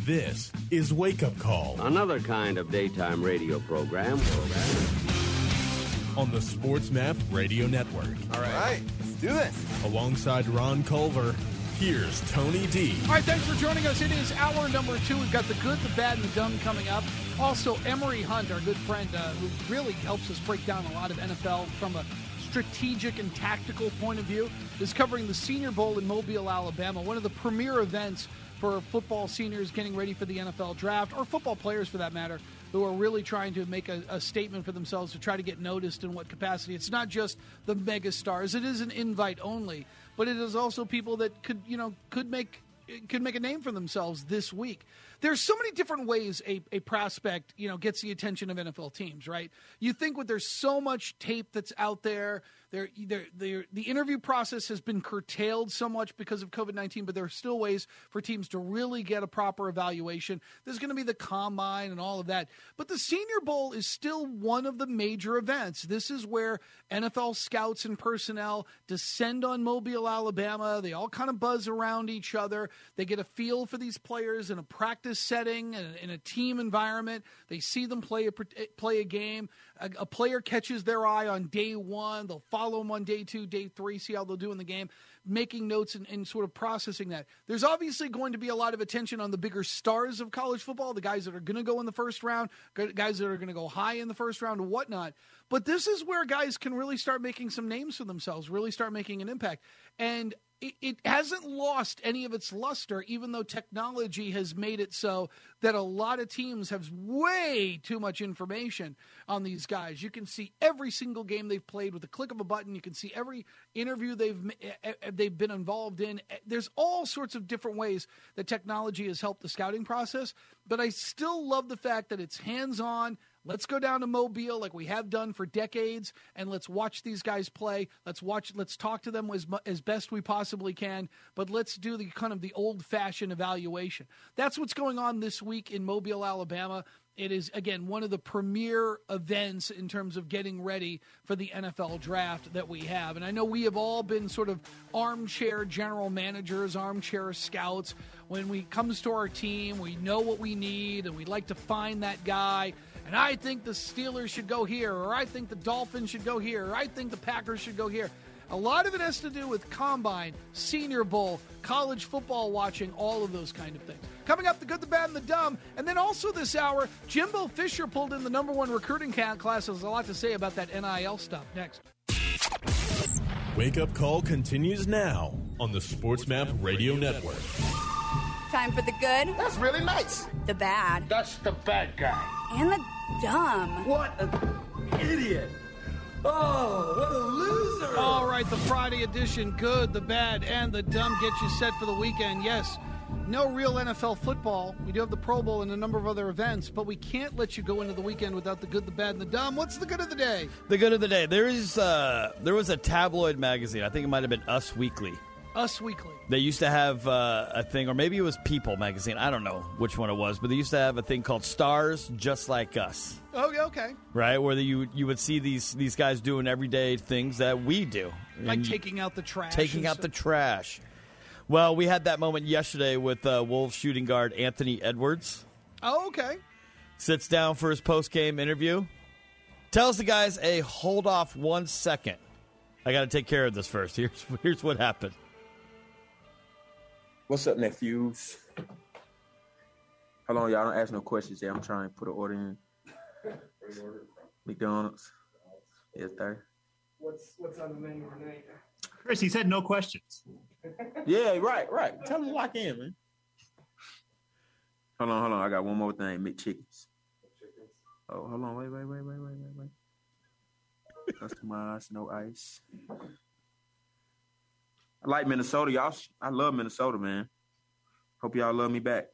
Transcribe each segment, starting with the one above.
This is Wake Up Call Another kind of daytime radio program. On the Sports Map Radio Network. All right, let's do this. Alongside Ron Culver, here's Tony D. All right, thanks for joining us. It is hour number 2. We've got the good, the bad, and the dumb coming up. Also, Emery Hunt, our good friend, who really helps us break down a lot of NFL from a strategic and tactical point of view, is covering the Senior Bowl in Mobile, Alabama, one of the premier events for football seniors getting ready for the NFL draft, or football players for that matter, who are really trying to make a statement for themselves to try to get noticed in what capacity. It's not just the mega stars. It is an invite only, but it is also people that could make a name for themselves this week. There's so many different ways a prospect, gets the attention of NFL teams, right? You think there's so much tape that's out there. The interview process has been curtailed so much because of COVID-19, but there are still ways for teams to really get a proper evaluation. There's going to be the combine and all of that. But the Senior Bowl is still one of the major events. This is where NFL scouts and personnel descend on Mobile, Alabama. They all kind of buzz around each other. They get a feel for these players in a practice setting, in a team environment. They see them play a game. A player catches their eye on day one. They'll follow them on day 2, day 3, see how they'll do in the game, making notes and sort of processing that. There's obviously going to be a lot of attention on the bigger stars of college football, the guys that are going to go in the first round, guys that are going to go high in the first round and whatnot. But this is where guys can really start making some names for themselves, really start making an impact. And it hasn't lost any of its luster, even though technology has made it so that a lot of teams have way too much information on these guys. You can see every single game they've played with the click of a button. You can see every interview they've been involved in. There's all sorts of different ways that technology has helped the scouting process, but I still love the fact that it's hands-on. Let's go down to Mobile like we have done for decades, and let's watch these guys play. Let's talk to them as best we possibly can, but let's do the kind of the old-fashioned evaluation. That's what's going on this week in Mobile, Alabama. It is, again, one of the premier events in terms of getting ready for the NFL draft that we have. And I know we have all been sort of armchair general managers, armchair scouts. When it comes to our team, we know what we need, and we like to find that guy. And I think the Steelers should go here, or I think the Dolphins should go here, or I think the Packers should go here. A lot of it has to do with Combine, Senior Bowl, college football watching, all of those kind of things. Coming up, the good, the bad, and the dumb. And then also this hour, Jimbo Fisher pulled in the #1 recruiting class. There's a lot to say about that NIL stuff. Next. Wake Up Call continues now on the Sports Map Radio Network. Time for the good. That's really nice. The bad. That's the bad guy. And the dumb. What an idiot. Oh, what a loser. All right, the Friday edition, good, the bad, and the dumb, get you set for the weekend. Yes, no real NFL football. We do have the Pro Bowl and a number of other events, but we can't let you go into the weekend without the good, the bad, and the dumb. What's the good of the day? The good of the day. There was a tabloid magazine. I think it might have been Us Weekly. Us Weekly. They used to have a thing, or maybe it was People magazine. I don't know which one it was, but they used to have a thing called Stars Just Like Us. Oh, yeah, okay. Right, where you would see these guys doing everyday things that we do. Like taking out the trash. Taking out the trash. Well, we had that moment yesterday with Wolves shooting guard Anthony Edwards. Oh, okay. Sits down for his post-game interview. Tells the guys, hey, hold off 1 second. I got to take care of this first. Here's what happened. What's up, nephews? Hold on, y'all. Don't ask no questions yet. I'm trying to put an order in. McDonald's. Yes, sir. What's on the menu tonight? Chris, he said no questions. Yeah, right. Tell him to lock in, man. Hold on. I got one more thing. McChickens. Oh, hold on. Wait. Customized, no ice. I like Minnesota, y'all. I love Minnesota, man. Hope y'all love me back.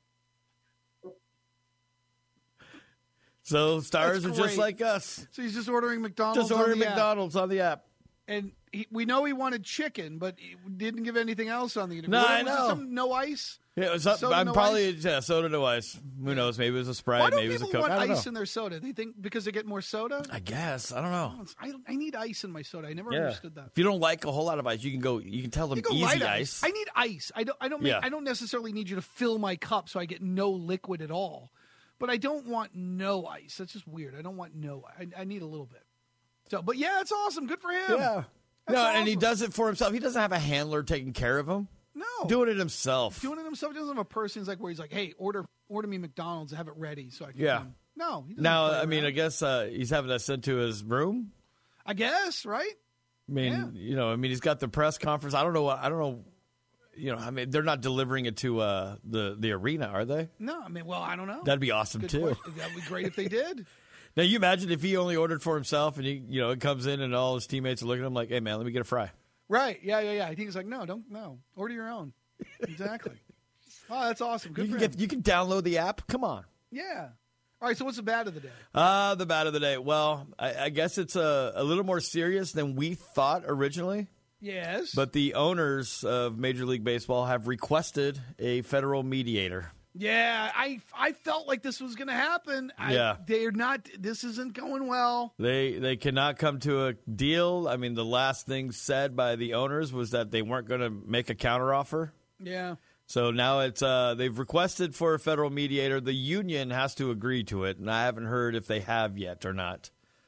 So Stars are just like us. So he's just ordering McDonald's. Just ordering McDonald's on the app. And we know he wanted chicken, but he didn't give anything else on the interview. No, Was I it know. no ice? Yeah, it was Soda, I'm no probably ice? soda no ice. Who knows? Maybe it was a Sprite. Why don't Maybe it was a people Coke. want I don't ice know. in their soda? They think because they get more soda? I guess. I don't know. I need ice in my soda. I never understood that. If you don't like a whole lot of ice, you can tell them You go easy light ice. I need ice. I don't necessarily need you to fill my cup so I get no liquid at all. But I don't want no ice. That's just weird. I don't want no. I need a little bit. So, but yeah, it's awesome. Good for him. Yeah. That's No, and he awesome. does it for himself. He doesn't have a handler taking care of him. No. Doing it himself. Doing it himself. He doesn't have a person where he's like, hey, order me McDonald's, have it ready so I can come. No. He doesn't Now, play I mean, around. I guess he's having that sent to his room. I guess, right? I mean, he's got the press conference. I don't know. They're not delivering it to the arena, are they? No, I mean, well, I don't know. That'd be awesome, Good too. question. That'd be great if they did. Now, you imagine if he only ordered for himself and it comes in and all his teammates are looking at him like, hey, man, let me get a fry. Right. Yeah. I think he's like, no. Order your own. Exactly. Oh, that's awesome. Good for him. You can download the app. Come on. Yeah. All right, so what's the bad of the day? The bad of the day. Well, I guess it's a little more serious than we thought originally. Yes. But the owners of Major League Baseball have requested a federal mediator. Yeah, I felt like this was going to happen. They're not. This isn't going well. They cannot come to a deal. I mean, the last thing said by the owners was that they weren't going to make a counteroffer. Yeah. So now it's they've requested for a federal mediator. The union has to agree to it, and I haven't heard if they have yet or not.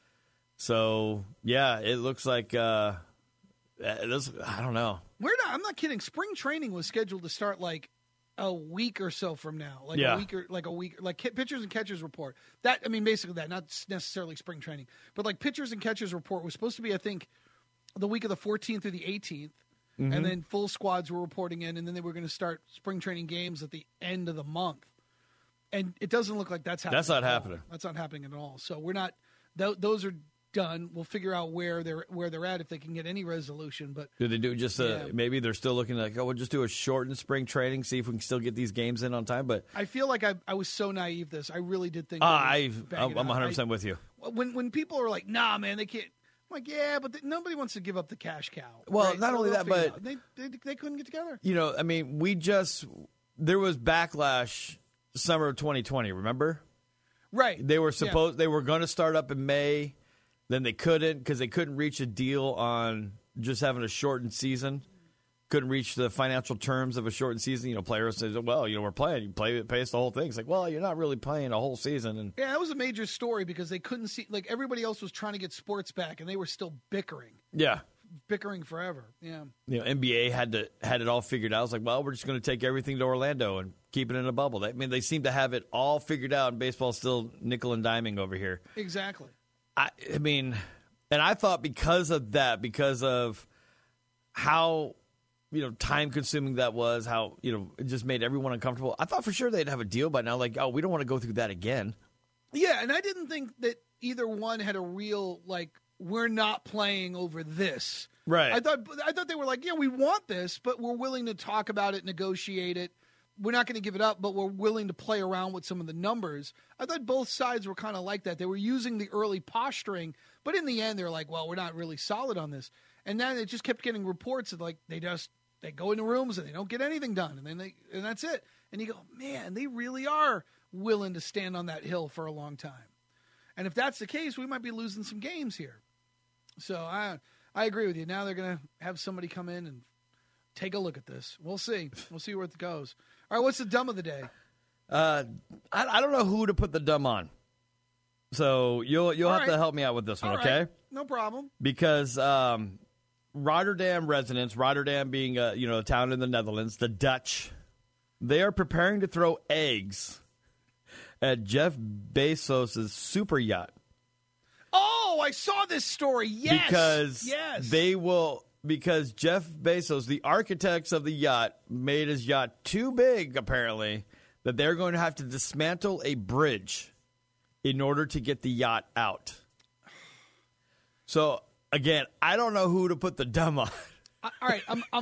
So yeah, it looks like I don't know. I'm not kidding. Spring training was scheduled to start like a week or so from now, like pitchers and catchers report. That, I mean, basically that, not necessarily spring training, but like pitchers and catchers report was supposed to be, I think, the week of the 14th through the 18th, and then full squads were reporting in, and then they were going to start spring training games at the end of the month. And it doesn't look like that's happening. That's not happening. That's not happening at all. So we're not. Those are done. We'll figure out where they're at if they can get any resolution. But do they do just maybe they're still looking like, oh, we'll just do a shortened spring training, see if we can still get these games in on time. But I feel like I was so naive. I really did think. I'm 100% with you. When people are like, nah, man, they can't. I'm like, yeah, but nobody wants to give up the cash cow. Well, right? not only that, but they couldn't get together. I mean, there was backlash summer of 2020. Remember? Right. They were they were going to start up in May. Then they couldn't because they couldn't reach a deal on just having a shortened season. Couldn't reach the financial terms of a shortened season. Players say, well, we're playing. You pay us the whole thing. It's like, well, you're not really playing a whole season. And yeah, that was a major story because they couldn't see, like everybody else was trying to get sports back and they were still bickering. Yeah. Bickering forever. Yeah. NBA had it all figured out. I was like, well, we're just going to take everything to Orlando and keep it in a bubble. I mean, they seem to have it all figured out, and baseball's still nickel and diming over here. Exactly. I mean, and I thought because of how, time consuming that was, how, it just made everyone uncomfortable. I thought for sure they'd have a deal by now. Like, oh, we don't want to go through that again. Yeah. And I didn't think that either one had a real, like, we're not playing over this. Right. I thought they were like, yeah, we want this, but we're willing to talk about it, negotiate it. We're not going to give it up, but we're willing to play around with some of the numbers. I thought both sides were kind of like that. They were using the early posturing, but in the end, they're like, well, we're not really solid on this. And then it just kept getting reports of like they go into rooms and they don't get anything done, and that's it. And you go, man, they really are willing to stand on that hill for a long time. And if that's the case, we might be losing some games here. So I agree with you. Now they're going to have somebody come in and take a look at this. We'll see. We'll see where it goes. All right, what's the dumb of the day? I don't know who to put the dumb on. So you'll have to help me out with this one, okay? No problem. Because Rotterdam residents, Rotterdam being a town in the Netherlands, the Dutch, they are preparing to throw eggs at Jeff Bezos' super yacht. Oh, I saw this story. Yes. Because Jeff Bezos, the architects of the yacht, made his yacht too big, apparently, that they're going to have to dismantle a bridge in order to get the yacht out. So, again, I don't know who to put the dumb on. All right,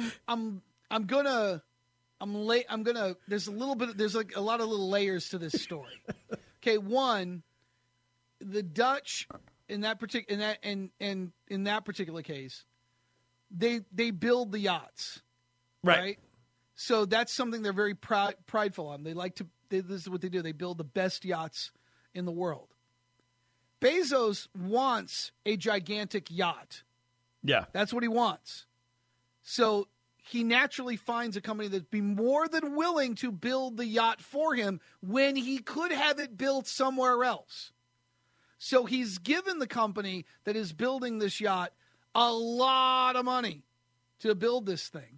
there's like a lot of little layers to this story. Okay, one, the Dutch in that particular case they build the yachts, right? So that's something they're very prideful on. They like to. This is what they do. They build the best yachts in the world. Bezos wants a gigantic yacht. Yeah, that's what he wants. So he naturally finds a company that'd be more than willing to build the yacht for him when he could have it built somewhere else. So he's given the company that is building this yacht a lot of money to build this thing.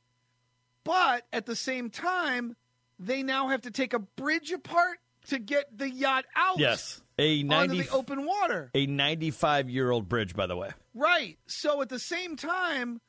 But at the same time, they now have to take a bridge apart to get the yacht out. Yes. Onto the open water. A 95-year-old bridge, by the way. Right. So at the same time,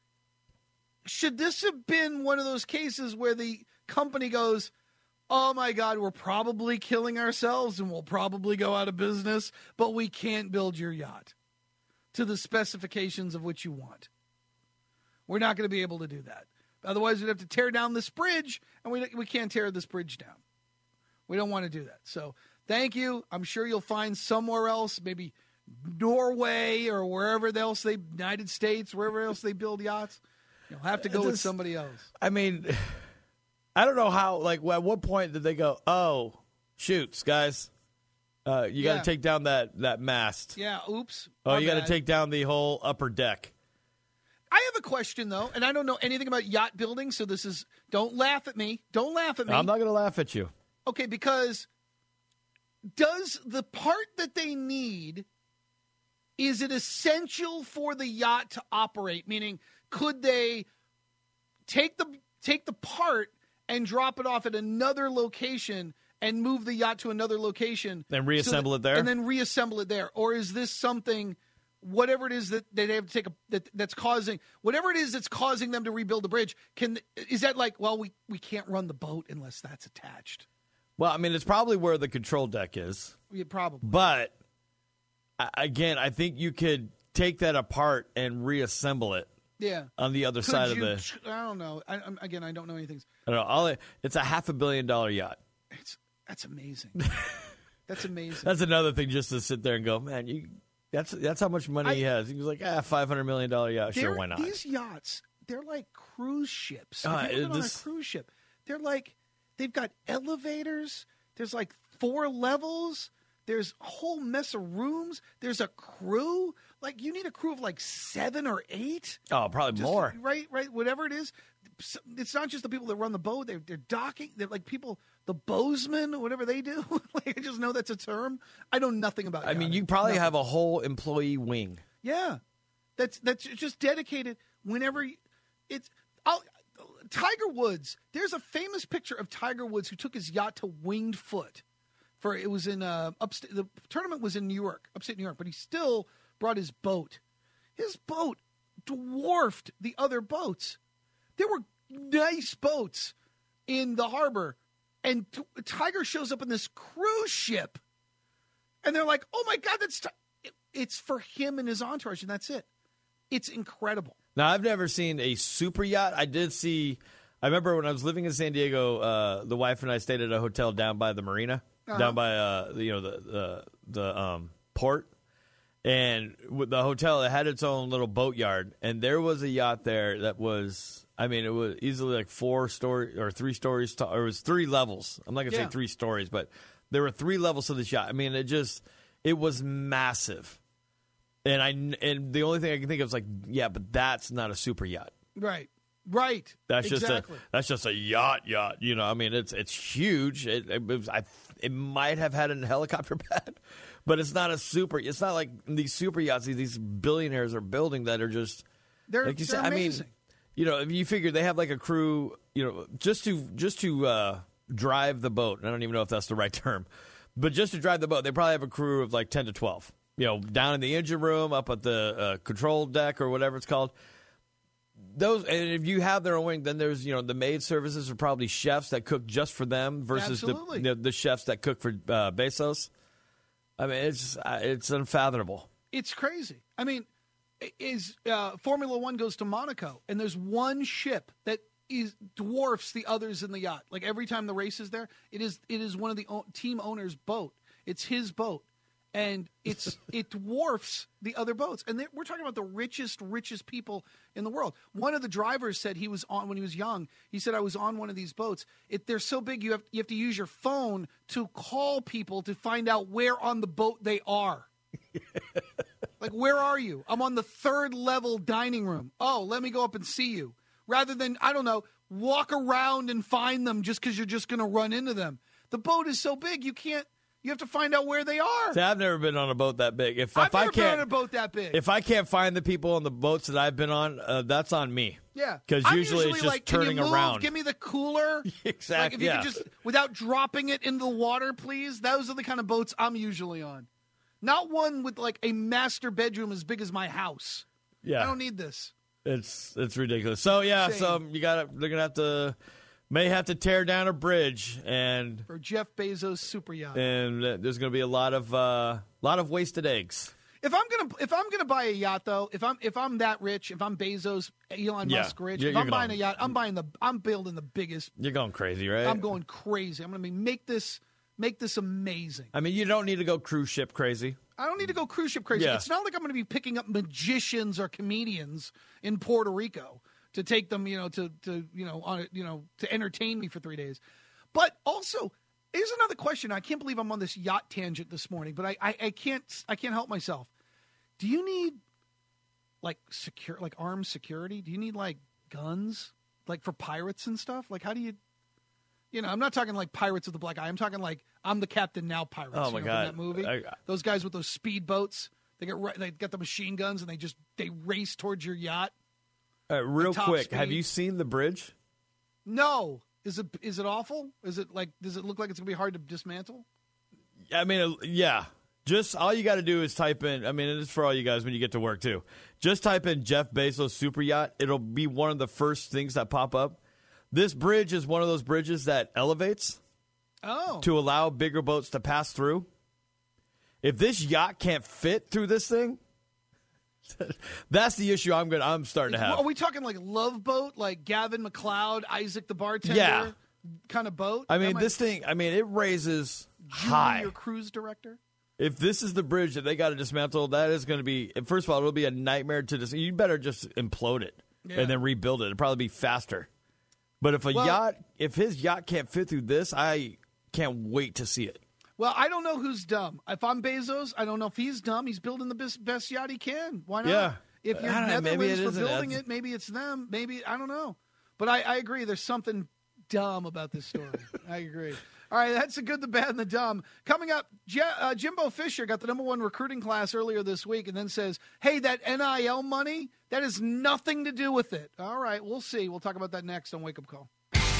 should this have been one of those cases where the company goes, oh, my God, we're probably killing ourselves and we'll probably go out of business, but we can't build your yacht to the specifications of which you want. We're not going to be able to do that. Otherwise, we'd have to tear down this bridge, and we can't tear this bridge down. We don't want to do that. So thank you. I'm sure you'll find somewhere else, maybe Norway or wherever else United States, wherever else they build yachts. You'll have to go with somebody else. I mean, I don't know how, at what point did they go, oh, shoots, guys. You got to take down that mast. Yeah, oops. Oh, you got to take down the whole upper deck. I have a question, though, and I don't know anything about yacht building, so don't laugh at me. Don't laugh at me. I'm not going to laugh at you. Okay, because does the part that they need, is it essential for the yacht to operate? Meaning, could they take the part and drop it off at another location and move the yacht to another location? Then reassemble it there? And then reassemble it there. Or is this something, whatever it is that they have to take that's causing, whatever it is that's causing them to rebuild the bridge, is that we can't run the boat unless that's attached? Well, I mean, it's probably where the control deck is. Yeah, probably. But, again, I think you could take that apart and reassemble it. Yeah. On the other side of the... I don't know. I don't know anything. I don't know. It's a $500 million yacht. That's amazing. That's amazing. That's another thing just to sit there and go, man, that's how much money he has. He was like, $500 million yacht. Sure, why not? These yachts, they're like cruise ships. If you've been on a cruise ship, they're like... They've got elevators. There's 4 levels. There's a whole mess of rooms. There's a crew. You need a crew of 7 or 8. Oh, probably more. Right. Whatever it is. It's not just the people that run the boat. They're docking. They're people, the bowsmen, whatever they do. I just know that's a term. I know nothing about it. I mean, you probably have a whole employee wing. Yeah. That's just dedicated whenever Tiger Woods, there's a famous picture of Tiger Woods who took his yacht to Winged Foot. It was in upstate. The tournament was in New York, upstate New York, but he still brought his boat. His boat dwarfed the other boats. There were nice boats in the harbor, and Tiger shows up in this cruise ship, and they're like, "Oh my God, it's for him and his entourage, and that's it." It's incredible. Now, I've never seen a super yacht. I remember when I was living in San Diego, the wife and I stayed at a hotel down by the marina, down by the port. And with the hotel, it had its own little boatyard. And there was a yacht there that was, it was easily 4 stories or 3 stories tall. Or it was 3 levels. I'm not going to say 3 stories, but there were 3 levels to this yacht. It was massive. And the only thing I can think of is but that's not a super yacht. Right. That's exactly. just a yacht. It's huge. It might have had a helicopter pad, but it's not a super. It's not like these super yachts these billionaires are building that are just. They're like you said. amazing. If you figure they have a crew, just to drive the boat. I don't even know if that's the right term, but just to drive the boat, they probably have a crew of 10 to 12. Down in the engine room, up at the control deck or whatever it's called. And if you have their own wing, then there's, the maid services are probably chefs that cook just for them versus the chefs that cook for Bezos. It's unfathomable. It's crazy. Formula One goes to Monaco, and there's one ship that dwarfs the others in the yacht. Every time the race is there, it is one of the team owner's boat. It's his boat. And it dwarfs the other boats. And we're talking about the richest people in the world. One of the drivers said he was on, when he was young, he said, I was on one of these boats. They're so big you have to use your phone to call people to find out where on the boat they are. Like, where are you? I'm on the 3rd level dining room. Oh, let me go up and see you. Rather than, I don't know, walk around and find them just because you're just going to run into them. The boat is so big, you have to find out where they are. See, I've never been on a boat that big. I've never been on a boat that big. If I can't find the people on the boats that I've been on, that's on me. Yeah. Because usually it's just like, turning can you move? around. Give me the cooler. Exactly. Like, if you could just, without dropping it into the water, please. Those are the kind of boats I'm usually on. Not one with like a master bedroom as big as my house. Yeah. I don't need this. It's ridiculous. So yeah, Shame. they're gonna may have to tear down a bridge and for Jeff Bezos' super yacht. And there's gonna be a lot of wasted eggs. If I'm gonna buy a yacht though, if I'm that rich, if I'm Bezos, Elon Musk rich, if I'm buying a yacht, I'm building the biggest. You're going crazy, right? I'm going crazy. I'm gonna make this amazing. I mean, you don't need to go cruise ship crazy. I don't need to go cruise ship crazy. Yeah. It's not like I'm going to be picking up magicians or comedians in Puerto Rico to take them, to entertain me for 3 days. But also, here's another question. I can't believe I'm on this yacht tangent this morning, but I can't help myself. Do you need like armed security? Do you need like guns, like for pirates and stuff? Like, how do you? I'm not talking like Pirates of the Black Eye. I'm talking like I'm the Captain Now Pirates. Oh my God! From that movie, those guys with those speedboats, they got the machine guns and they race towards your yacht. Real quick, speed. have you seen the bridge? No. Is it awful? Does it look like it's gonna be hard to dismantle? I mean, yeah. Just all you got to do is type in. I mean, it's for all you guys when you get to work too. Just type in Jeff Bezos super yacht. It'll be one of the first things that pop up. This bridge is one of those bridges that elevates to allow bigger boats to pass through. If this yacht can't fit through this thing, that's the issue I'm starting to have. Are we talking like Love Boat, like Gavin McLeod, Isaac the Bartender kind of boat? I mean, this thing, it raises high. Your cruise director? If this is the bridge that they got to dismantle, that is going to be, first of all, it'll be a nightmare to dismantle. You better just implode it and then rebuild it. It'll probably be faster. But if his yacht can't fit through this, I can't wait to see it. Well, I don't know who's dumb. If I'm Bezos, I don't know if he's dumb. He's building the best yacht he can. Why not? Yeah. If you're Netherlands for building it, maybe it's them. Maybe, I don't know. But I agree. There's something dumb about this story. I agree. All right, that's the good, the bad, and the dumb. Coming up, Jimbo Fisher got the #1 recruiting class earlier this week and then says, hey, that NIL money, that has nothing to do with it. All right, we'll see. We'll talk about that next on Wake Up Call.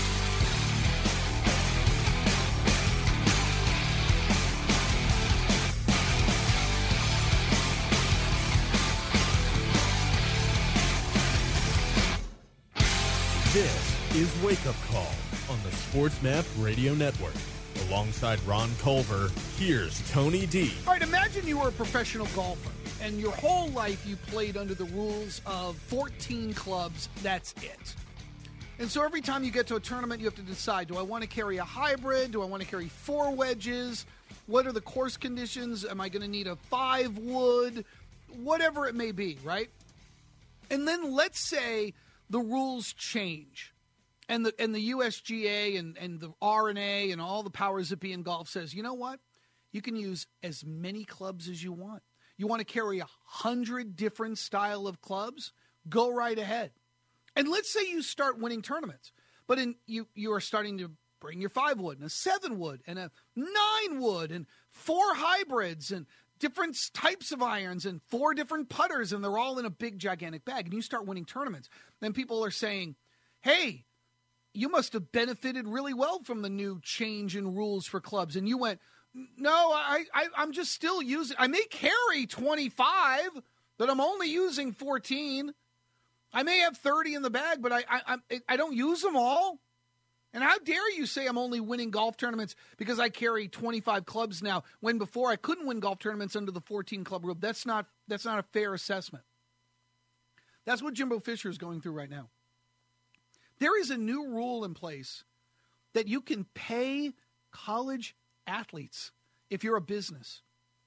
This is Wake Up Call on the Sports Map Radio Network. Alongside Ron Culver, here's Tony D. All right, imagine you were a professional golfer, and your whole life you played under the rules of 14 clubs, that's it. And so every time you get to a tournament, you have to decide, do I want to carry a hybrid? Do I want to carry 4 wedges? What are the course conditions? Am I going to need a 5-wood? Whatever it may be, right? And then let's say the rules change. And the USGA and the R&A and all the powers that be in golf says, you know what? You can use as many clubs as you want. You want to carry 100 different style of clubs? Go right ahead. And let's say you start winning tournaments, but you are starting to bring your 5-wood and a 7-wood and a 9-wood and 4 hybrids and different types of irons and 4 different putters, and they're all in a big, gigantic bag. And you start winning tournaments. Then people are saying, hey, you must have benefited really well from the new change in rules for clubs. And you went, no, I'm just still using, I may carry 25, but I'm only using 14. I may have 30 in the bag, but I don't use them all. And how dare you say I'm only winning golf tournaments because I carry 25 clubs now, when before I couldn't win golf tournaments under the 14 club rule. That's not a fair assessment. That's what Jimbo Fisher is going through right now. There is a new rule in place that you can pay college athletes if you're a business.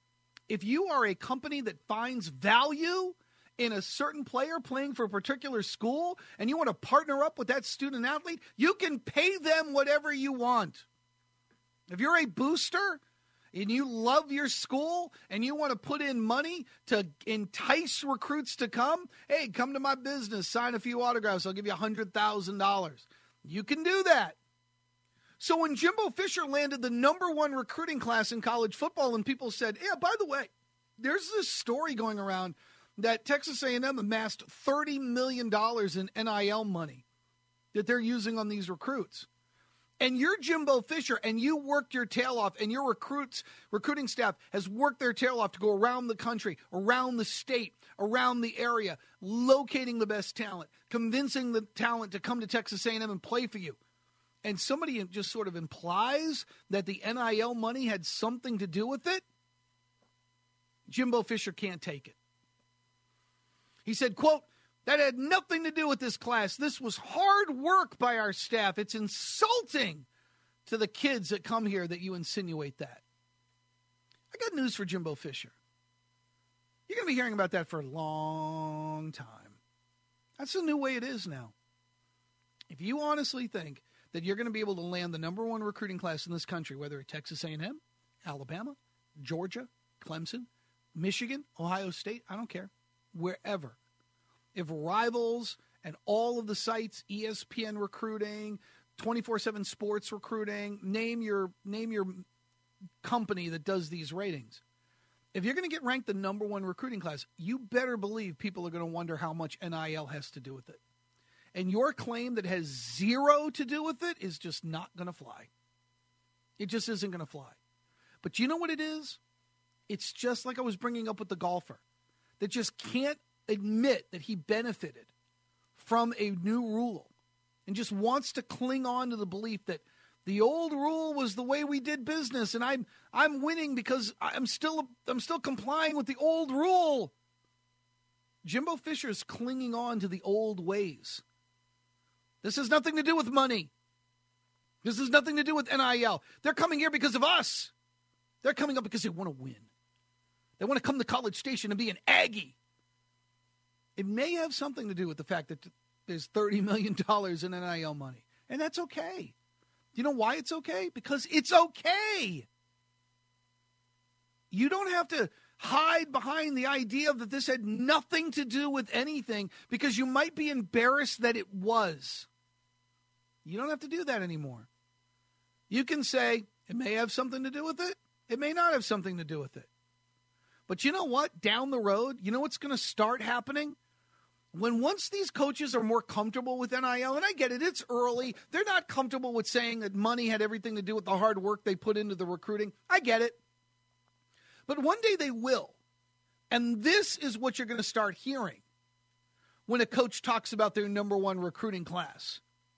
if you are a company that finds value in a certain player playing for a particular school and you want to partner up with that student athlete, you can pay them whatever you want. If you're a booster and you love your school and you want to put in money to entice recruits to come, hey, come to my business, sign a few autographs, I'll give you $100,000. You can do that. So when Jimbo Fisher landed the number 1 recruiting class in college football and people said, yeah, by the way, there's this story going around that Texas A&M amassed $30 million in NIL money that they're using on these recruits. And you're Jimbo Fisher, and you worked your tail off, and your recruiting staff has worked their tail off to go around the country, around the state, around the area, locating the best talent, convincing the talent to come to Texas A&M and play for you. And somebody just sort of implies that the NIL money had something to do with it. Jimbo Fisher can't take it. He said, quote, that had nothing to do with this class. This was hard work by our staff. It's insulting to the kids that come here that you insinuate that. I got news for Jimbo Fisher. You're going to be hearing about that for a long time. That's the new way it is now. If you honestly think that you're going to be able to land the number 1 recruiting class in this country, whether it's Texas A&M, Alabama, Georgia, Clemson, Michigan, Ohio State, I don't care, wherever. If Rivals and all of the sites, ESPN recruiting, 24/7 sports recruiting, name your company that does these ratings. If you're going to get ranked the number 1 recruiting class, you better believe people are going to wonder how much NIL has to do with it. And your claim that has zero to do with it is just not going to fly. It just isn't going to fly. But you know what it is? It's just like I was bringing up with the golfer that just can't admit that he benefited from a new rule and just wants to cling on to the belief that the old rule was the way we did business and I'm winning because I'm still complying with the old rule. Jimbo Fisher's clinging on to the old ways. This has nothing to do with money. This has nothing to do with NIL. They're coming here because of us. They're coming up because they want to win. They want to come to College Station and be an Aggie. It may have something to do with the fact that there's $30 million in NIL money. And that's okay. You know why it's okay? Because it's okay. You don't have to hide behind the idea that this had nothing to do with anything because you might be embarrassed that it was. You don't have to do that anymore. You can say it may have something to do with it. It may not have something to do with it. But you know what? Down the road, you know what's going to start happening? Once these coaches are more comfortable with NIL, and I get it, it's early. They're not comfortable with saying that money had everything to do with the hard work they put into the recruiting. I get it. But one day they will. And this is what you're going to start hearing when a coach talks about their number 1 recruiting class.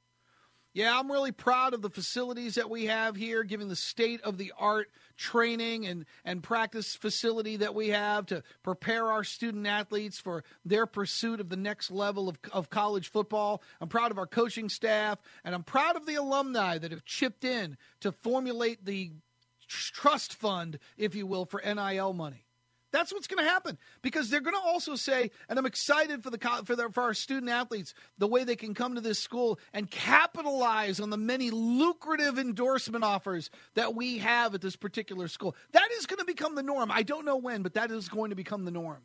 Yeah, I'm really proud of the facilities that we have here, given the state-of-the-art training and practice facility that we have to prepare our student athletes for their pursuit of the next level of college football. I'm proud of our coaching staff, and I'm proud of the alumni that have chipped in to formulate the trust fund, if you will, for NIL money. That's what's going to happen because they're going to also say, and I'm excited for our student athletes, the way they can come to this school and capitalize on the many lucrative endorsement offers that we have at this particular school. That is going to become the norm. I don't know when, but that is going to become the norm.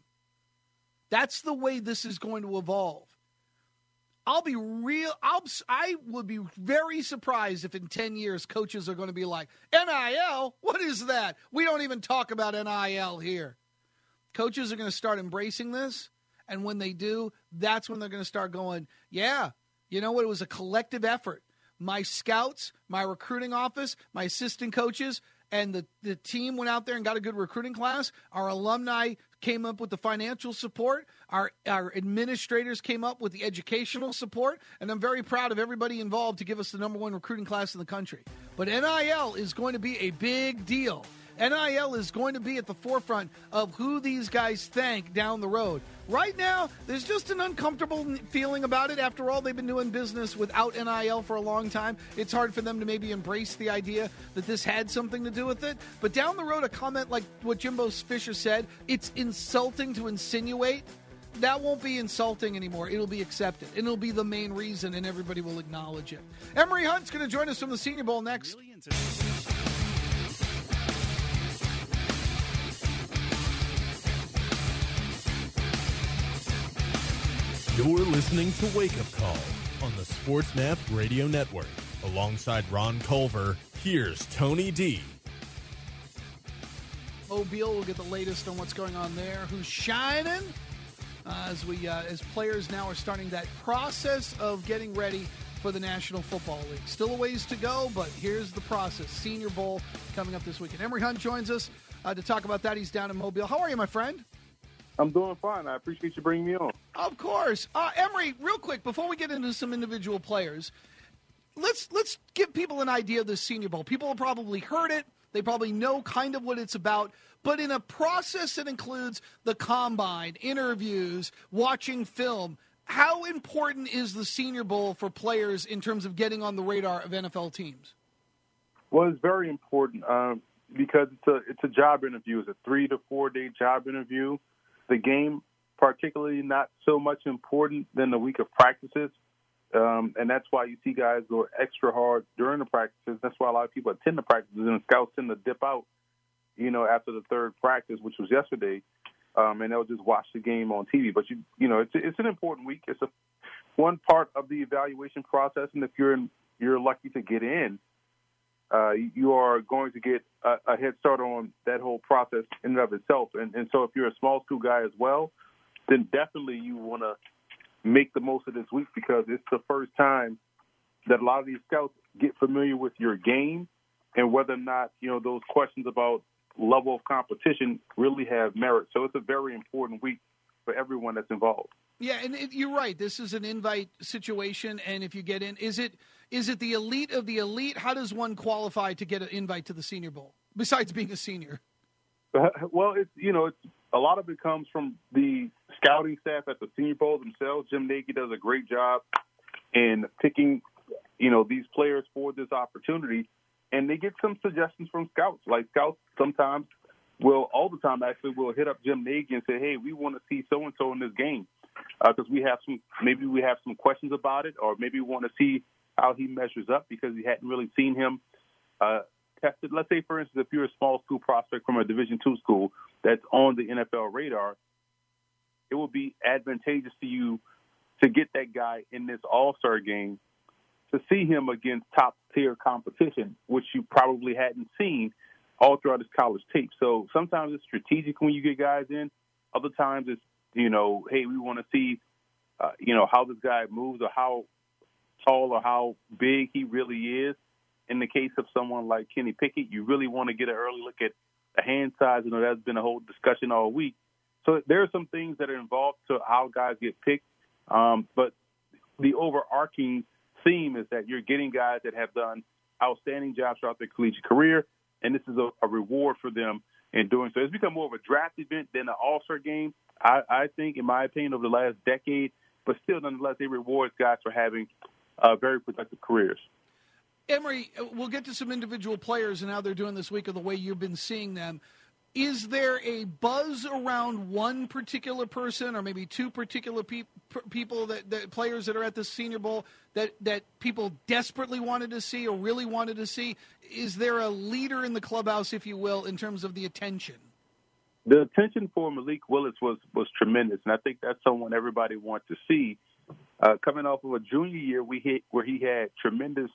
That's the way this is going to evolve. I'll be real. I would be very surprised if in 10 years coaches are going to be like, NIL? What is that? We don't even talk about NIL here. Coaches are going to start embracing this, and when they do, that's when they're going to start going, yeah, you know what? It was a collective effort. My scouts, my recruiting office, my assistant coaches, and the team went out there and got a good recruiting class. Our alumni came up with the financial support. Our administrators came up with the educational support, and I'm very proud of everybody involved to give us the number 1 recruiting class in the country. But NIL is going to be a big deal. NIL is going to be at the forefront of who these guys thank down the road. Right now, there's just an uncomfortable feeling about it. After all, they've been doing business without NIL for a long time. It's hard for them to maybe embrace the idea that this had something to do with it. But down the road, a comment like what Jimbo Fisher said, it's insulting to insinuate. That won't be insulting anymore. It'll be accepted. And it'll be the main reason, and everybody will acknowledge it. Emory Hunt's going to join us from the Senior Bowl next. You're listening to Wake Up Call on the SportsMap Radio Network. Alongside Ron Culver, here's Tony D. Mobile will get the latest on what's going on there. Who's shining? As players now are starting that process of getting ready for the National Football League. Still a ways to go, but here's the process. Senior Bowl coming up this weekend. Emory Hunt joins us to talk about that. He's down in Mobile. How are you, my friend? I'm doing fine. I appreciate you bringing me on. Of course. Emory, real quick, before we get into some individual players, let's give people an idea of the Senior Bowl. People have probably heard it. They probably know kind of what it's about. But in a process that includes the combine, interviews, watching film, how important is the Senior Bowl for players in terms of getting on the radar of NFL teams? Well, it's very important because it's a job interview. It's a 3 to 4 day job interview. The game, particularly, not so much important than the week of practices. And that's why you see guys go extra hard during the practices. That's why a lot of people attend the practices, and scouts tend to dip out, after the third practice, which was yesterday, and they'll just watch the game on TV. But, it's an important week. It's one part of the evaluation process, and if you're lucky to get in, you are going to get a head start on that whole process in and of itself. And so if you're a small school guy as well, then definitely you want to make the most of this week because it's the first time that a lot of these scouts get familiar with your game and whether or not, those questions about level of competition really have merit. So it's a very important week for everyone that's involved. Yeah, and you're right. This is an invite situation, and if you get in, is it the elite of the elite? How does one qualify to get an invite to the Senior Bowl, besides being a senior? Well, it's a lot of it comes from the scouting staff at the Senior Bowl themselves. Jim Nagy does a great job in picking, these players for this opportunity, and they get some suggestions from scouts. Like scouts sometimes all the time will hit up Jim Nagy and say, hey, we want to see so-and-so in this game because we have some questions about it, or maybe we want to see how he measures up because we hadn't really seen him tested. Let's say, for instance, if you're a small school prospect from a Division II school that's on the NFL radar, it would be advantageous to you to get that guy in this all-star game to see him against top-tier competition, which you probably hadn't seen all throughout his college tape. So sometimes it's strategic when you get guys in. Other times it's, hey, we want to see, how this guy moves or how tall or how big he really is. In the case of someone like Kenny Pickett, you really want to get an early look at the hand size. That's been a whole discussion all week. So there are some things that are involved to how guys get picked. But the overarching theme is that you're getting guys that have done outstanding jobs throughout their collegiate career, and this is a reward for them in doing so. It's become more of a draft event than an all-star game, I think, in my opinion, over the last decade. But still, nonetheless, it rewards guys for having very productive careers. Emory, we'll get to some individual players and how they're doing this week or the way you've been seeing them. Is there a buzz around one particular person or maybe two particular people, that players that are at the Senior Bowl that people desperately wanted to see or really wanted to see? Is there a leader in the clubhouse, if you will, in terms of the attention? The attention for Malik Willis was tremendous, and I think that's someone everybody wants to see. Coming off of a junior year where he had tremendous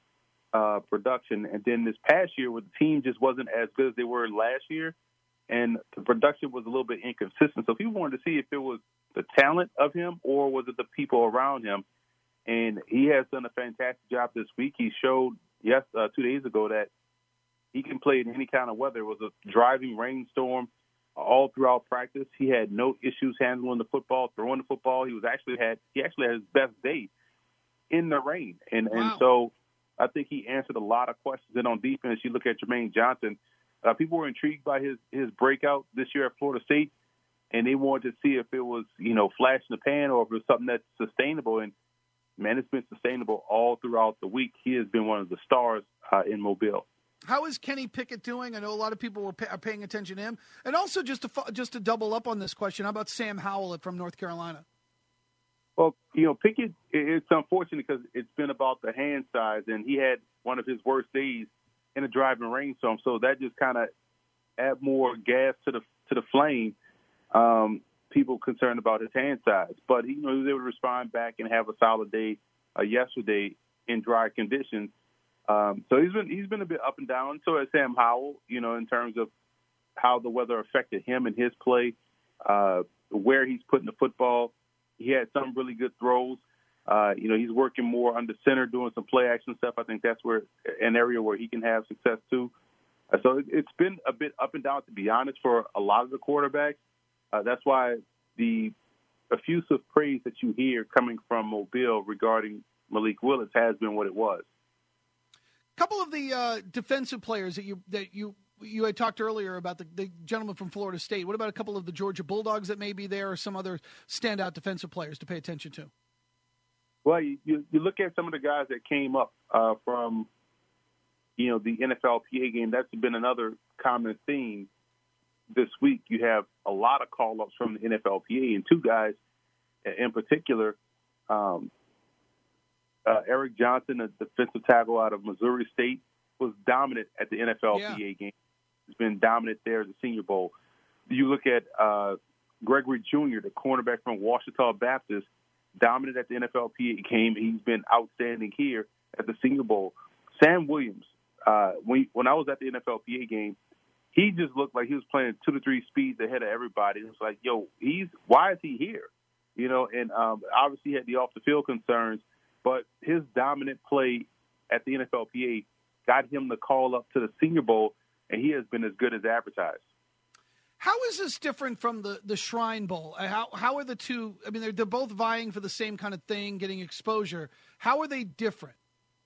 production, and then this past year where the team just wasn't as good as they were last year, and the production was a little bit inconsistent. So people wanted to see if it was the talent of him or was it the people around him, and he has done a fantastic job this week. He showed 2 days ago that he can play in any kind of weather. It was a driving rainstorm all throughout practice. He had no issues handling the football, throwing the football. He actually had his best day in the rain, and so I think he answered a lot of questions. And on defense, you look at Jermaine Johnson. people were intrigued by his breakout this year at Florida State, and they wanted to see if it was, flash in the pan or if it was something that's sustainable. And, man, it's been sustainable all throughout the week. He has been one of the stars in Mobile. How is Kenny Pickett doing? I know a lot of people are paying attention to him. And also, just to double up on this question, how about Sam Howell from North Carolina? Well, Pickett, it's unfortunate because it's been about the hand size, and he had one of his worst days in a driving rainstorm. So that just kind of add more gas to the flame. People concerned about his hand size, but he was able to respond back and have a solid day yesterday in dry conditions. So he's been a bit up and down. So has Sam Howell, in terms of how the weather affected him and his play, where he's putting the football. He had some really good throws. He's working more under center, doing some play action stuff. I think that's an area where he can have success too. So it's been a bit up and down, to be honest, for a lot of the quarterbacks. That's why the effusive praise that you hear coming from Mobile regarding Malik Willis has been what it was. A couple of the defensive players that you had talked earlier about, the gentleman from Florida State. What about a couple of the Georgia Bulldogs that may be there, or some other standout defensive players to pay attention to? Well, you look at some of the guys that came up from, the NFLPA game. That's been another common theme this week. You have a lot of call-ups from the NFLPA, and two guys in particular, Eric Johnson, a defensive tackle out of Missouri State, was dominant at the NFLPA game. He's been dominant there at the Senior Bowl. You look at Gregory Jr., the cornerback from Ouachita Baptist, dominant at the NFLPA game. He's been outstanding here at the Senior Bowl. Sam Williams, when I was at the NFLPA game, he just looked like he was playing 2 to 3 speeds ahead of everybody. It was like, why is he here? And obviously he had the off-the-field concerns, but his dominant play at the NFLPA got him the call up to the Senior Bowl, and he has been as good as advertised. How is this different from the Shrine Bowl? How are the two? I mean, they're both vying for the same kind of thing, getting exposure. How are they different?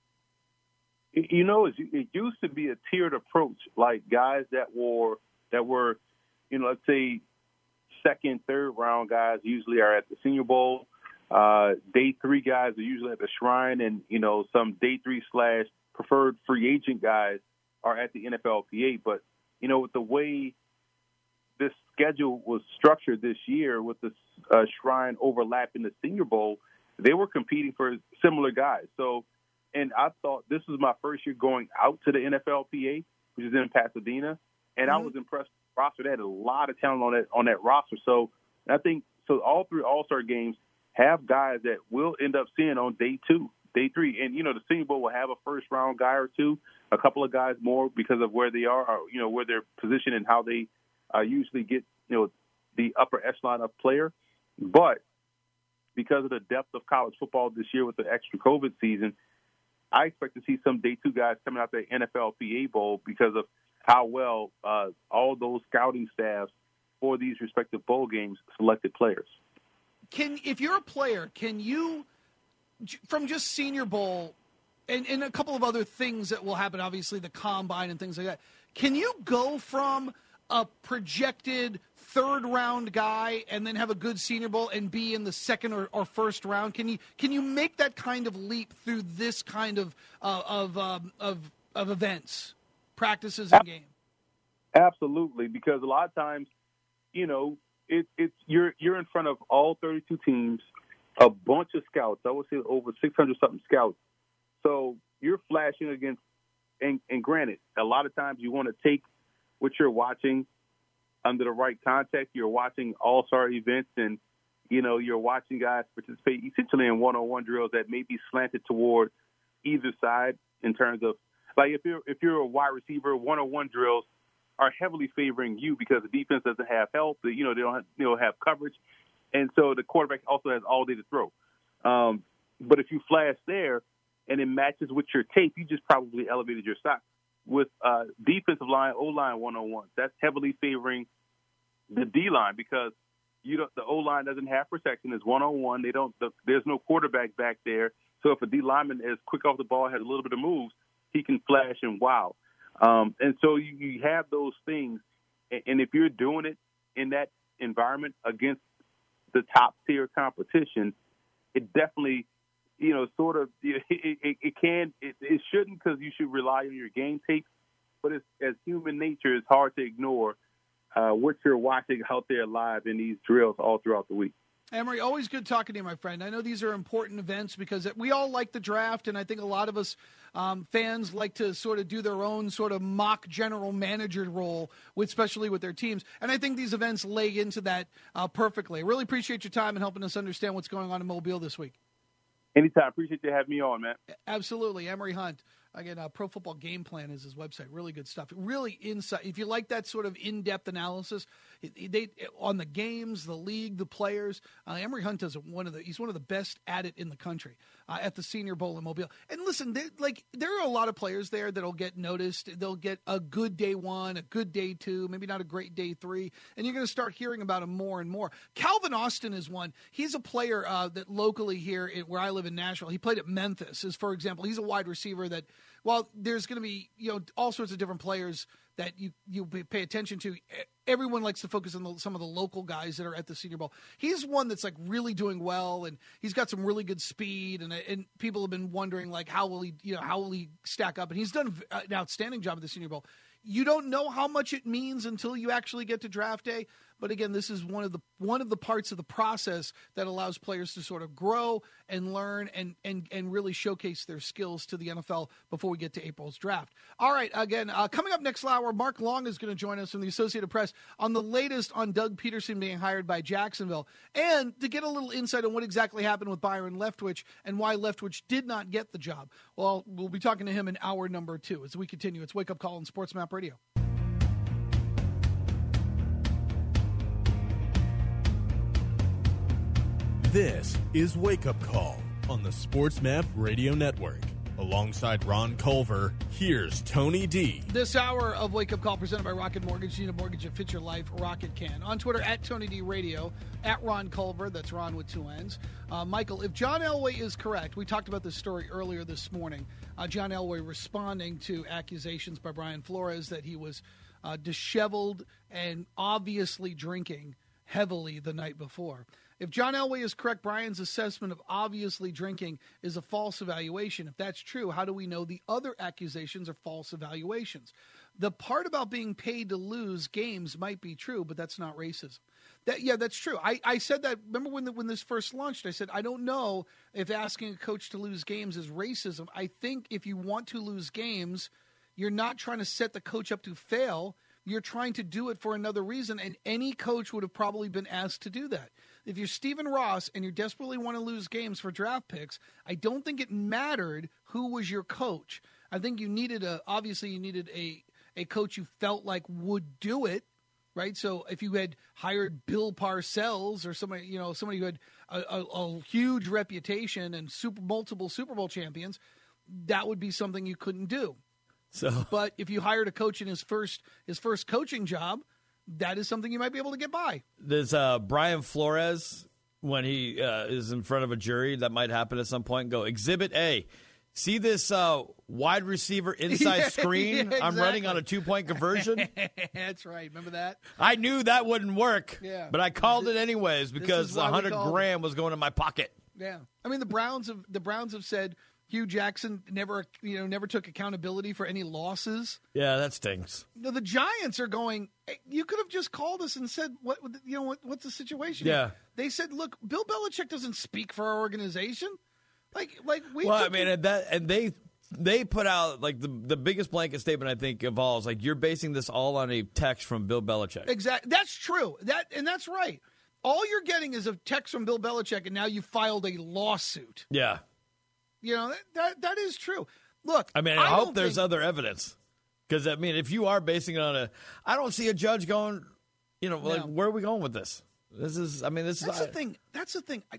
It used to be a tiered approach, like guys that were, let's say second, third round guys usually are at the Senior Bowl. Day 3 guys are usually at the Shrine, and, some day 3 / preferred free agent guys are at the NFLPA. But, with the way this schedule was structured this year with the Shrine overlapping the Senior Bowl, they were competing for similar guys. So, and I thought this was my first year going out to the NFLPA, which is in Pasadena, and I was impressed with the roster. They had a lot of talent on that roster. So I think all 3 All-Star games have guys that we'll end up seeing on day 2, day 3. And, the Senior Bowl will have a first-round guy or two, a couple of guys more because of where they are, or, where they're positioned and how they usually get, the upper echelon of player. But because of the depth of college football this year with the extra COVID season, I expect to see some day 2 guys coming out the NFLPA Bowl because of how well all those scouting staffs for these respective bowl games selected players. If you're a player, can you, from just Senior Bowl and a couple of other things that will happen, obviously the combine and things like that, can you go from a projected third-round guy and then have a good Senior Bowl and be in the second or first round? Can you make that kind of leap through this kind of events, practices, and game? Absolutely, because a lot of times, it's you're in front of all 32 teams, a bunch of scouts. I would say over 600-something scouts. So you're flashing against, and granted, a lot of times you want to take what you're watching under the right context. You're watching all-star events, and, you're watching guys participate essentially in one-on-one drills that may be slanted toward either side in terms of, like, if you're a wide receiver, one-on-one drills are heavily favoring you because the defense doesn't have help. They don't have coverage. And so the quarterback also has all day to throw. But if you flash there and it matches with your tape, you just probably elevated your stock. With defensive line, O-line one-on-one, that's heavily favoring the D-line because the O-line doesn't have protection. It's one-on-one. There's no quarterback back there. So if a D-lineman is quick off the ball, has a little bit of moves, he can flash and wow. And so you have those things, and if you're doing it in that environment against the top tier competition, it definitely, sort of, it shouldn't, because you should rely on your game tape. But as human nature, it's hard to ignore what you're watching out there live in these drills all throughout the week. Emory, always good talking to you, my friend. I know these are important events because we all like the draft, and I think a lot of us fans like to sort of do their own sort of mock general manager role, especially with their teams. And I think these events lay into that perfectly. I really appreciate your time and helping us understand what's going on in Mobile this week. Anytime. Appreciate you having me on, man. Absolutely. Emory Hunt. Again, Pro Football Game Plan is his website. Really good stuff. Really insight. If you like that sort of in-depth analysis on the games, the league, the players, Emory Hunt does he's one of the best at it in the country at the Senior Bowl in Mobile. And listen, there are a lot of players there that'll get noticed. They'll get a good day 1, a good day 2, maybe not a great day 3, and you're going to start hearing about him more and more. Calvin Austin is one. He's a player that locally here where I live in Nashville. He played at Memphis, for example. He's a wide receiver that, while there's going to be all sorts of different players that you pay attention to, everyone likes to focus on some of the local guys that are at the Senior Bowl. He's one that's like really doing well, and he's got some really good speed, and people have been wondering like how will he stack up, and he's done an outstanding job at the Senior Bowl. You don't know how much it means until you actually get to draft day. But again, this is one of the parts of the process that allows players to sort of grow and learn and really showcase their skills to the NFL before we get to April's draft. All right, again, coming up next hour, Mark Long is going to join us from the Associated Press on the latest on Doug Peterson being hired by Jacksonville, and to get a little insight on what exactly happened with Byron Leftwich and why Leftwich did not get the job. Well, we'll be talking to him in hour number 2 as we continue. It's Wake Up Call on Sports Map Radio. This is Wake Up Call on the Sports Map Radio Network. Alongside Ron Culver, here's Tony D. This hour of Wake Up Call presented by Rocket Mortgage. You need a mortgage that fits your life, Rocket can. On Twitter, at Tony D Radio, at Ron Culver. That's Ron with 2 N's. Michael, if John Elway is correct, we talked about this story earlier this morning. John Elway responding to accusations by Brian Flores that he was disheveled and obviously drinking heavily the night before. If John Elway is correct, Brian's assessment of obviously drinking is a false evaluation. If that's true, how do we know the other accusations are false evaluations? The part about being paid to lose games might be true, but that's not racism. That's true. I said that, remember when this first launched, I said, I don't know if asking a coach to lose games is racism. I think if you want to lose games, you're not trying to set the coach up to fail. You're trying to do it for another reason, and any coach would have probably been asked to do that. If you're Stephen Ross and you desperately want to lose games for draft picks, I don't think it mattered who was your coach. I think you needed a coach you felt like would do it, right? So if you had hired Bill Parcells or somebody who had a huge reputation and multiple Super Bowl champions, that would be something you couldn't do. But if you hired a coach in his first coaching job, that is something you might be able to get by. There's Brian Flores, when he is in front of a jury, that might happen at some point, go, Exhibit A. See this wide receiver inside screen exactly. I'm running on a 2-point conversion? That's right. Remember that? I knew that wouldn't work, but I called it anyways because $100,000 was going in my pocket. Yeah. I mean, the Browns have said Hugh Jackson never took accountability for any losses. Yeah, that stings. The Giants are going, hey, you could have just called us and said, what's the situation? Yeah. They said, look, Bill Belichick doesn't speak for our organization. They put out like the biggest blanket statement I think of all is like, you're basing this all on a text from Bill Belichick. Exactly. That's true. That's right. All you're getting is a text from Bill Belichick, and now you filed a lawsuit. Yeah. That is true. Look, I mean, I hope there's other evidence. Because, I mean, if you are basing it on I don't see a judge going, where are we going with this? That's the thing. That's the thing.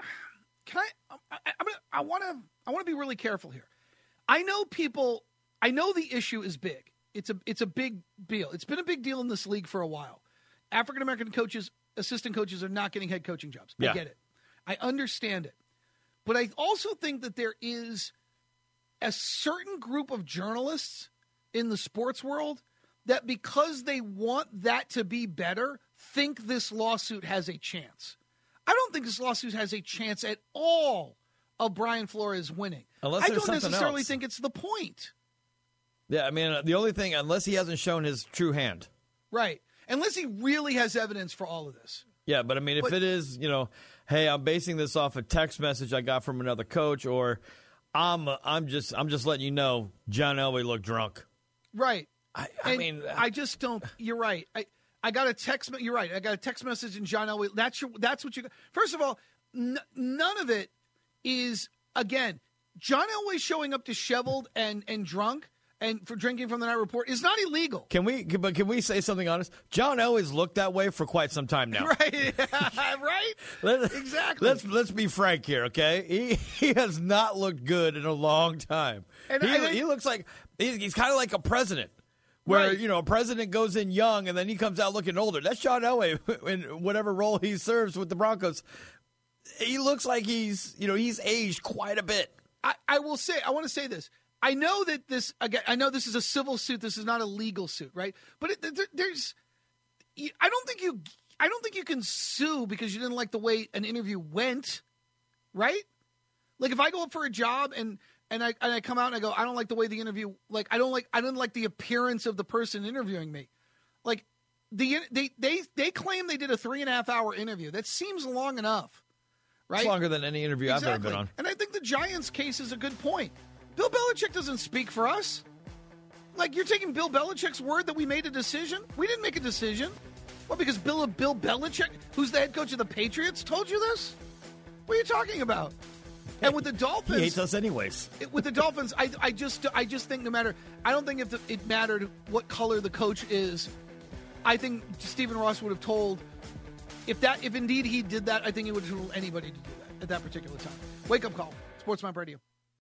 I want to be really careful here. I know the issue is big. It's a big deal. It's been a big deal in this league for a while. African-American coaches, assistant coaches are not getting head coaching jobs. I get it. I understand it. But I also think that there is a certain group of journalists in the sports world that because they want that to be better, think this lawsuit has a chance. I don't think this lawsuit has a chance at all of Brian Flores winning. I don't necessarily think it's the point. Yeah, I mean, the only thing, unless he hasn't shown his true hand. Right. Unless he really has evidence for all of this. Yeah, but I mean, if it is, hey, I'm basing this off a text message I got from another coach, or I'm just letting you know John Elway looked drunk. Right. I mean, I just don't. You're right. I got a text. You're right. I got a text message in John Elway. That's what you got. First of all, none of it is, again, John Elway showing up disheveled and drunk and for drinking from the night report is not illegal. Can we say something honest? John Elway's looked that way for quite some time now. Right. Right? Exactly. Let's be frank here, okay? He has not looked good in a long time. And he looks like he's kind of like a president. Where, right. A president goes in young and then he comes out looking older. That's John Elway in whatever role he serves with the Broncos. He looks like he's aged quite a bit. I want to say this. I know that this is a civil suit. This is not a legal suit, right? But I don't think you can sue because you didn't like the way an interview went, right? Like if I go up for a job and I come out and I go, I don't like the way the interview, like I didn't like the appearance of the person interviewing me. Like they claim they did a 3.5 hour interview. That seems long enough, right? It's longer than any interview exactly. I've ever been on. And I think the Giants case is a good point. Bill Belichick doesn't speak for us. Like you're taking Bill Belichick's word that we made a decision. We didn't make a decision. Well, because Bill Belichick, who's the head coach of the Patriots, told you this? What are you talking about? And with the Dolphins, he hates us anyways. With the Dolphins, I just think no matter. I don't think if it mattered what color the coach is. I think Stephen Ross would have told if indeed he did that. I think he would have told anybody to do that at that particular time. Wake up call, Sports Map Radio.